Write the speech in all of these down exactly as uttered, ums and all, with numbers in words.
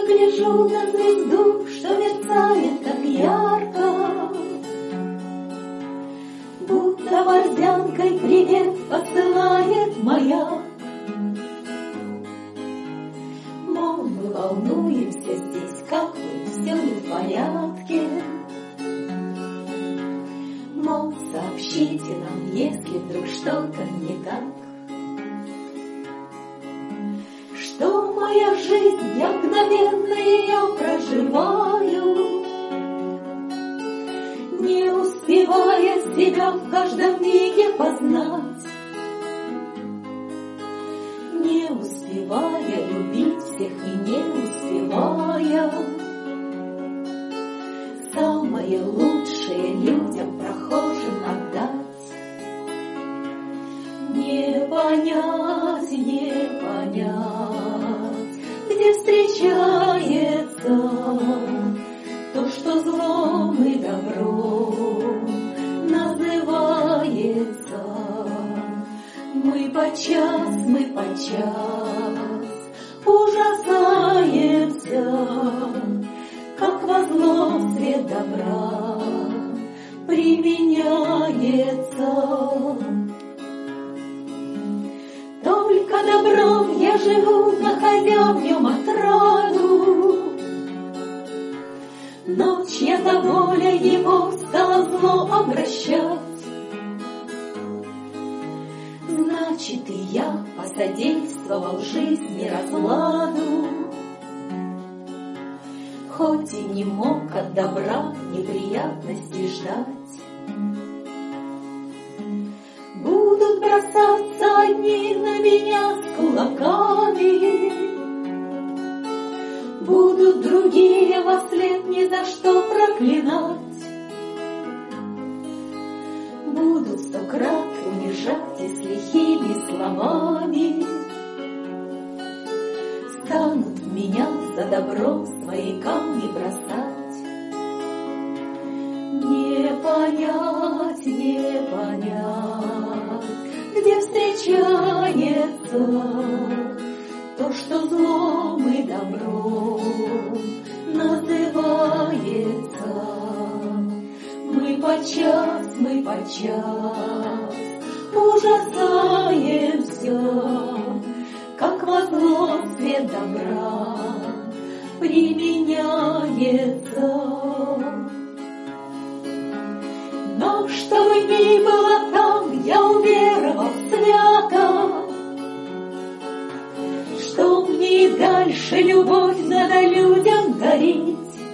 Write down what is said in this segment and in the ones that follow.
гляжу на звезду, что мерцает так ярко, будто борзянкой привет посылает маяк. Мол, мы волнуемся здесь, как бы все не в порядке. Мол, сообщите нам, если вдруг что-то не так. Что моя жизнь, я мгновенно ее проживаю, не успевая себя в каждом миге познать, не успевая любить всех и не успевая самое лучшее людям прохожим отдать. Не понять, не понять, где встречается то, что злом и добром называется. Мы подчас, мы подчас ужасаемся, как во зло свет добра применяется. Только добром я живу, находя в нем отраду, но чья-то воля его стала зло обращать. Значит, и я посодействовал жизни разладу, хоть и не мог от добра неприятностей ждать. Будут бросаться одни на меня с кулаками, будут другие во след ни за что проклинать, будут сто крат унижать и с лихими словами станут в меня за добро свои камни бросать. Не понять, не понять, где встречается то, что злом и добром называется. Мы подчас, мы подчас ужасаемся, как во зло свет добра применяется. Но что бы ни было там, я уверовал свято, что мне и дальше любовь надо людям дарить.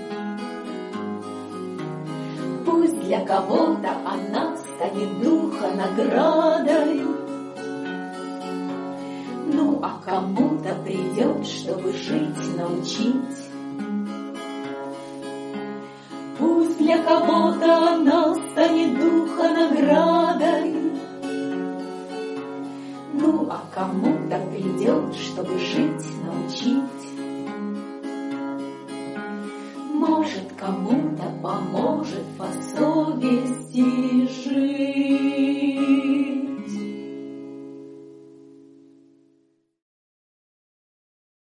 Пусть для кого-то она станет духа наградой, ну а кому-то придет, чтобы жить научить. Пусть для кого-то она станет духа наградой, ну а кому-то придет, чтобы жить научить. Может, кому-то поможет по совести жить.